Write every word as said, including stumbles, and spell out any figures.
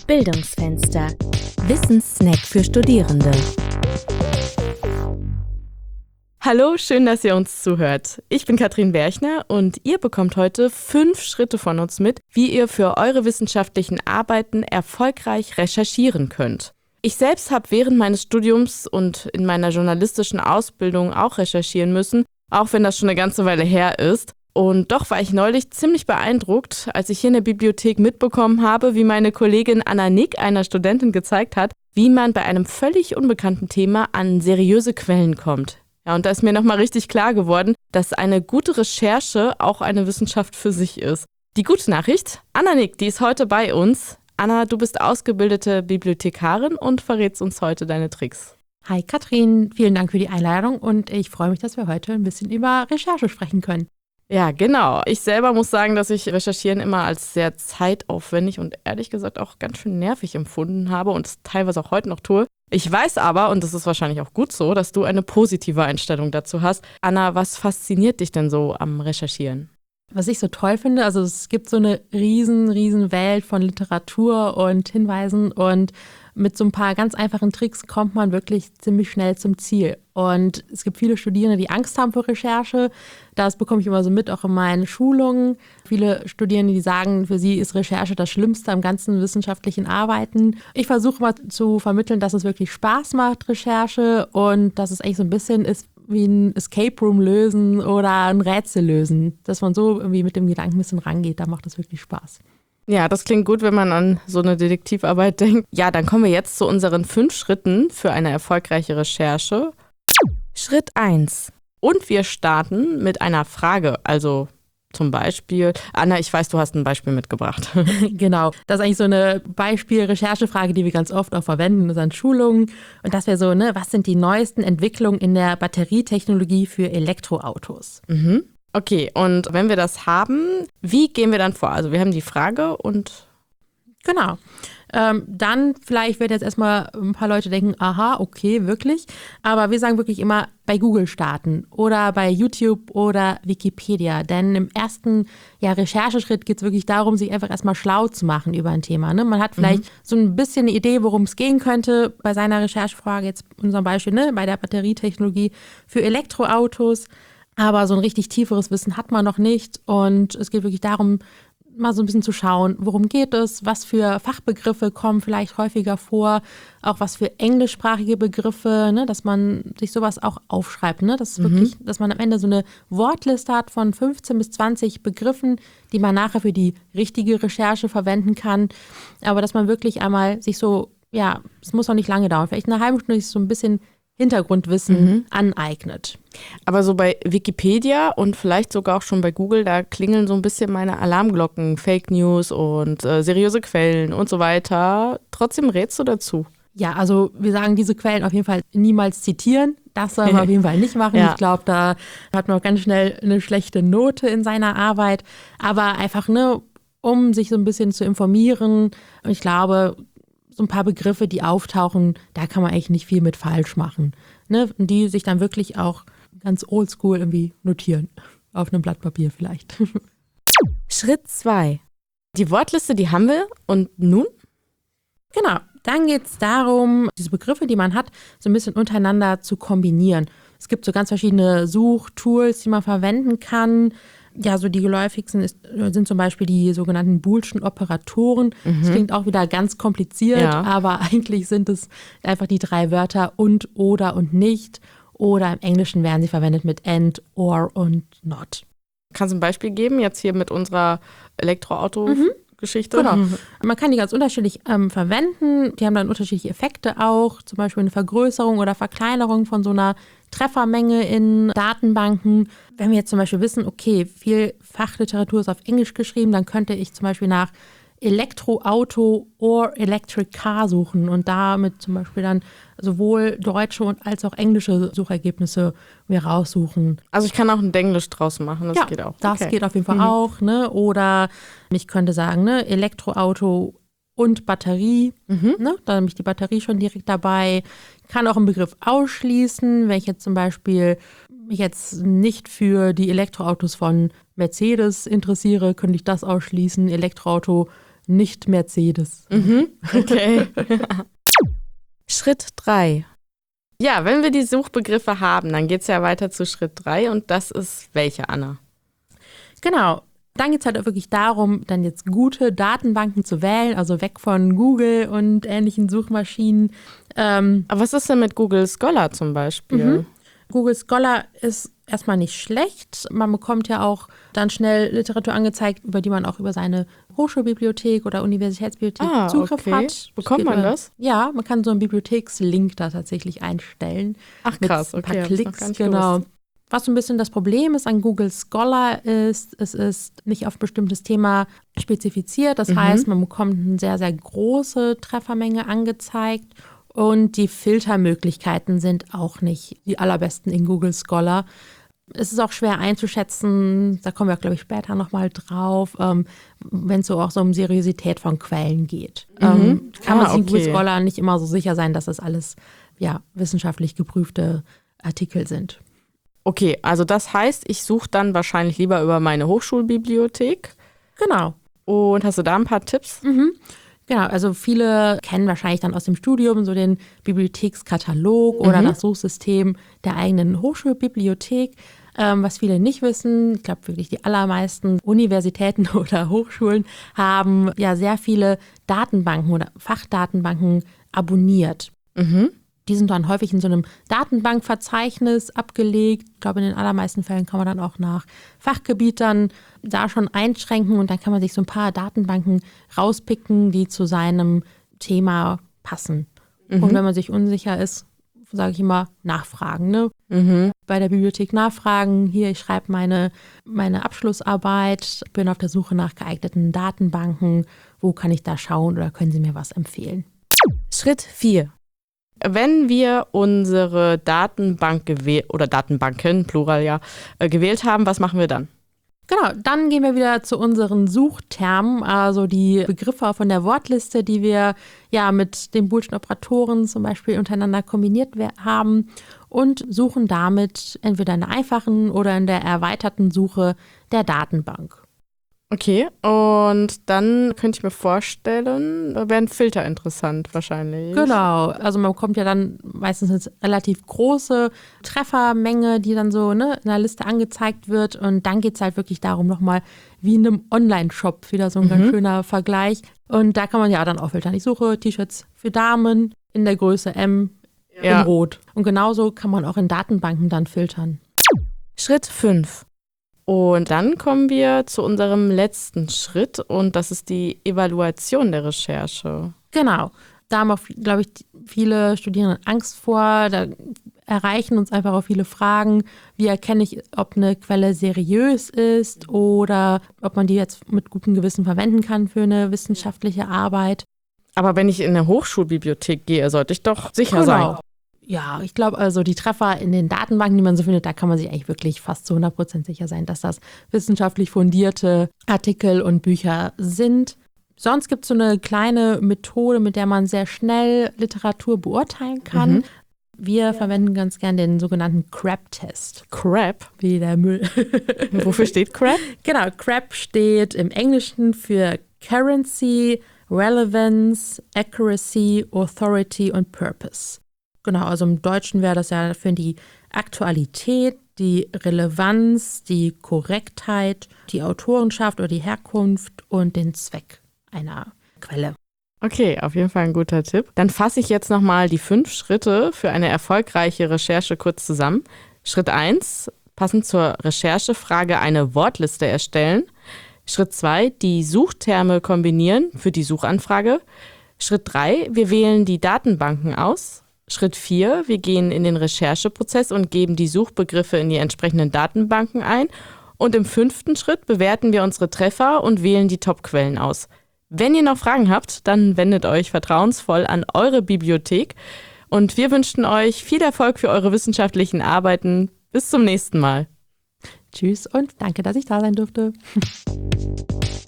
Bildungsfenster. Wissenssnack für Studierende. Hallo, schön, dass ihr uns zuhört. Ich bin Katrin Berchner und ihr bekommt heute fünf Schritte von uns mit, wie ihr für eure wissenschaftlichen Arbeiten erfolgreich recherchieren könnt. Ich selbst habe während meines Studiums und in meiner journalistischen Ausbildung auch recherchieren müssen, auch wenn das schon eine ganze Weile her ist. Und doch war ich neulich ziemlich beeindruckt, als ich hier in der Bibliothek mitbekommen habe, wie meine Kollegin Anna Nick einer Studentin gezeigt hat, wie man bei einem völlig unbekannten Thema an seriöse Quellen kommt. Ja, und da ist mir nochmal richtig klar geworden, dass eine gute Recherche auch eine Wissenschaft für sich ist. Die gute Nachricht, Anna Nick, die ist heute bei uns. Anna, du bist ausgebildete Bibliothekarin und verrätst uns heute deine Tricks. Hi Katrin, vielen Dank für die Einladung und ich freue mich, dass wir heute ein bisschen über Recherche sprechen können. Ja, genau. Ich selber muss sagen, dass ich Recherchieren immer als sehr zeitaufwendig und ehrlich gesagt auch ganz schön nervig empfunden habe und es teilweise auch heute noch tue. Ich weiß aber, und das ist wahrscheinlich auch gut so, dass du eine positive Einstellung dazu hast. Anna, was fasziniert dich denn so am Recherchieren? Was ich so toll finde, also es gibt so eine riesen, riesen Welt von Literatur und Hinweisen und mit so ein paar ganz einfachen Tricks kommt man wirklich ziemlich schnell zum Ziel. Und es gibt viele Studierende, die Angst haben vor Recherche. Das bekomme ich immer so mit, auch in meinen Schulungen. Viele Studierende, die sagen, für sie ist Recherche das Schlimmste am ganzen wissenschaftlichen Arbeiten. Ich versuche mal zu vermitteln, dass es wirklich Spaß macht, Recherche, und dass es eigentlich so ein bisschen ist wie ein Escape Room lösen oder ein Rätsel lösen. Dass man so irgendwie mit dem Gedanken ein bisschen rangeht, da macht es wirklich Spaß. Ja, das klingt gut, wenn man an so eine Detektivarbeit denkt. Ja, dann kommen wir jetzt zu unseren fünf Schritten für eine erfolgreiche Recherche. Schritt eins. Und wir starten mit einer Frage. Also zum Beispiel, Anna, ich weiß, du hast ein Beispiel mitgebracht. Genau, das ist eigentlich so eine Beispiel-Recherchefrage, die wir ganz oft auch verwenden in unseren Schulungen. Und das wäre so, ne, was sind die neuesten Entwicklungen in der Batterietechnologie für Elektroautos? Mhm. Okay, und wenn wir das haben, wie gehen wir dann vor? Also wir haben die Frage und... Genau. Ähm, dann vielleicht werden jetzt erstmal ein paar Leute denken, aha, okay, wirklich. Aber wir sagen wirklich immer bei Google starten oder bei YouTube oder Wikipedia. Denn im ersten ja, Rechercheschritt geht es wirklich darum, sich einfach erstmal schlau zu machen über ein Thema. Ne? Man hat vielleicht mhm. so ein bisschen eine Idee, worum es gehen könnte bei seiner Recherchefrage, jetzt in unserem Beispiel, ne, bei der Batterietechnologie für Elektroautos. Aber so ein richtig tieferes Wissen hat man noch nicht. Und es geht wirklich darum, mal so ein bisschen zu schauen, worum geht es, was für Fachbegriffe kommen vielleicht häufiger vor, auch was für englischsprachige Begriffe, ne, dass man sich sowas auch aufschreibt. Ne? Das ist mhm. wirklich, dass man am Ende so eine Wortliste hat von fünfzehn bis zwanzig Begriffen, die man nachher für die richtige Recherche verwenden kann. Aber dass man wirklich einmal sich so, ja, es muss auch nicht lange dauern, vielleicht eine halbe Stunde sich so ein bisschen Hintergrundwissen mhm. aneignet. Aber so bei Wikipedia und vielleicht sogar auch schon bei Google, da klingeln so ein bisschen meine Alarmglocken, Fake News und äh, seriöse Quellen und so weiter. Trotzdem rätst du dazu? Ja, also wir sagen, diese Quellen auf jeden Fall niemals zitieren. Das soll man auf jeden Fall nicht machen. Ja. Ich glaube, da hat man auch ganz schnell eine schlechte Note in seiner Arbeit. Aber einfach, ne, um sich so ein bisschen zu informieren. Und ich glaube, so ein paar Begriffe, die auftauchen, da kann man eigentlich nicht viel mit falsch machen. Ne? Und die sich dann wirklich auch ganz oldschool irgendwie notieren. Auf einem Blatt Papier vielleicht. Schritt zwei. Die Wortliste, die haben wir. Und nun? Genau. Dann geht es darum, diese Begriffe, die man hat, so ein bisschen untereinander zu kombinieren. Es gibt so ganz verschiedene Suchtools, die man verwenden kann. Ja, so die geläufigsten ist, sind zum Beispiel die sogenannten Boolschen Operatoren. Mhm. Das klingt auch wieder ganz kompliziert, ja. Aber eigentlich sind es einfach die drei Wörter und, oder und nicht. Oder im Englischen werden sie verwendet mit and, or und not. Kannst du ein Beispiel geben, jetzt hier mit unserer Elektroauto-Geschichte? Mhm. Genau. Mhm. Man kann die ganz unterschiedlich ähm, verwenden. Die haben dann unterschiedliche Effekte auch. Zum Beispiel eine Vergrößerung oder Verkleinerung von so einer Treffermenge in Datenbanken. Wenn wir jetzt zum Beispiel wissen, okay, viel Fachliteratur ist auf Englisch geschrieben, dann könnte ich zum Beispiel nach Elektroauto or Electric Car suchen und damit zum Beispiel dann sowohl deutsche und als auch englische Suchergebnisse mir raussuchen. Also ich kann auch ein Denglisch draus machen, das ja, geht auch. Das okay. geht auf jeden Fall mhm. auch. Ne? Oder ich könnte sagen, ne, Elektroauto und Batterie, mhm. ne? Da habe ich die Batterie schon direkt dabei. Ich kann auch einen Begriff ausschließen, wenn ich jetzt zum Beispiel mich jetzt nicht für die Elektroautos von Mercedes interessiere, könnte ich das ausschließen. Elektroauto nicht Mercedes. Mhm. Okay. Schritt drei. Ja, wenn wir die Suchbegriffe haben, dann geht es ja weiter zu Schritt drei und das ist welche, Anna? Genau. Dann geht es halt auch wirklich darum, dann jetzt gute Datenbanken zu wählen, also weg von Google und ähnlichen Suchmaschinen. Ähm, Aber was ist denn mit Google Scholar zum Beispiel? Mhm. Google Scholar ist erstmal nicht schlecht. Man bekommt ja auch dann schnell Literatur angezeigt, über die man auch über seine Hochschulbibliothek oder Universitätsbibliothek ah, Zugriff okay. hat. Bekommt man über, das? Ja, man kann so einen Bibliothekslink da tatsächlich einstellen. Ach krass, mit okay. ein paar Klicks, gar nicht genau. gewusst. Was so ein bisschen das Problem ist an Google Scholar ist, es ist nicht auf ein bestimmtes Thema spezifiziert. Das Mhm. heißt, man bekommt eine sehr, sehr große Treffermenge angezeigt und die Filtermöglichkeiten sind auch nicht die allerbesten in Google Scholar. Es ist auch schwer einzuschätzen, da kommen wir, glaube ich, später nochmal drauf, ähm, wenn es so auch so um Seriosität von Quellen geht. Mhm. Ähm, kann man Ah, sich in Google okay. Scholar nicht immer so sicher sein, dass das alles ja, wissenschaftlich geprüfte Artikel sind. Okay, also das heißt, ich suche dann wahrscheinlich lieber über meine Hochschulbibliothek. Genau. Und hast du da ein paar Tipps? Mhm. Genau, also viele kennen wahrscheinlich dann aus dem Studium so den Bibliothekskatalog oder Mhm. das Suchsystem der eigenen Hochschulbibliothek. Ähm, was viele nicht wissen, ich glaube wirklich die allermeisten Universitäten oder Hochschulen haben ja sehr viele Datenbanken oder Fachdatenbanken abonniert. Mhm. Die sind dann häufig in so einem Datenbankverzeichnis abgelegt. Ich glaube, in den allermeisten Fällen kann man dann auch nach Fachgebiet dann da schon einschränken und dann kann man sich so ein paar Datenbanken rauspicken, die zu seinem Thema passen. Mhm. Und wenn man sich unsicher ist, sage ich immer, nachfragen. Ne? Mhm. Bei der Bibliothek nachfragen, hier, ich schreibe meine, meine Abschlussarbeit, bin auf der Suche nach geeigneten Datenbanken, wo kann ich da schauen oder können Sie mir was empfehlen? Schritt vier. Wenn wir unsere Datenbank gewählt oder Datenbanken, Plural ja, äh, gewählt haben, was machen wir dann? Genau, dann gehen wir wieder zu unseren Suchtermen, also die Begriffe von der Wortliste, die wir ja mit den boolschen Operatoren zum Beispiel untereinander kombiniert haben und suchen damit entweder in der einfachen oder in der erweiterten Suche der Datenbank. Okay, und dann könnte ich mir vorstellen, da wäre ein Filter interessant wahrscheinlich. Genau, also man bekommt ja dann meistens eine relativ große Treffermenge, die dann so ne, in der Liste angezeigt wird und dann geht es halt wirklich darum, nochmal wie in einem Online-Shop, wieder so ein Mhm. ganz schöner Vergleich und da kann man ja dann auch filtern. Ich suche T-Shirts für Damen in der Größe M Ja. in Rot und genauso kann man auch in Datenbanken dann filtern. Schritt fünf. Und dann kommen wir zu unserem letzten Schritt und das ist die Evaluation der Recherche. Genau. Da haben auch, glaube ich, viele Studierende Angst vor. Da erreichen uns einfach auch viele Fragen. Wie erkenne ich, ob eine Quelle seriös ist oder ob man die jetzt mit gutem Gewissen verwenden kann für eine wissenschaftliche Arbeit? Aber wenn ich in eine Hochschulbibliothek gehe, sollte ich doch sicher sein. Ja, ich glaube also die Treffer in den Datenbanken, die man so findet, da kann man sich eigentlich wirklich fast zu hundert Prozent sicher sein, dass das wissenschaftlich fundierte Artikel und Bücher sind. Sonst gibt es so eine kleine Methode, mit der man sehr schnell Literatur beurteilen kann. Mhm. Wir verwenden ganz gern den sogenannten C R A P-Test, Crap? wie der Müll. Wofür steht Crap? Genau, C R A P steht im Englischen für Currency, Relevance, Accuracy, Authority und Purpose. Genau, also im Deutschen wäre das ja für die Aktualität, die Relevanz, die Korrektheit, die Autorenschaft oder die Herkunft und den Zweck einer Quelle. Okay, auf jeden Fall ein guter Tipp. Dann fasse ich jetzt nochmal die fünf Schritte für eine erfolgreiche Recherche kurz zusammen. Schritt eins, passend zur Recherchefrage eine Wortliste erstellen. Schritt zwei, die Suchterme kombinieren für die Suchanfrage. Schritt drei, wir wählen die Datenbanken aus. Schritt vier, wir gehen in den Rechercheprozess und geben die Suchbegriffe in die entsprechenden Datenbanken ein. Und im fünften Schritt bewerten wir unsere Treffer und wählen die Top-Quellen aus. Wenn ihr noch Fragen habt, dann wendet euch vertrauensvoll an eure Bibliothek. Und wir wünschen euch viel Erfolg für eure wissenschaftlichen Arbeiten. Bis zum nächsten Mal. Tschüss und danke, dass ich da sein durfte.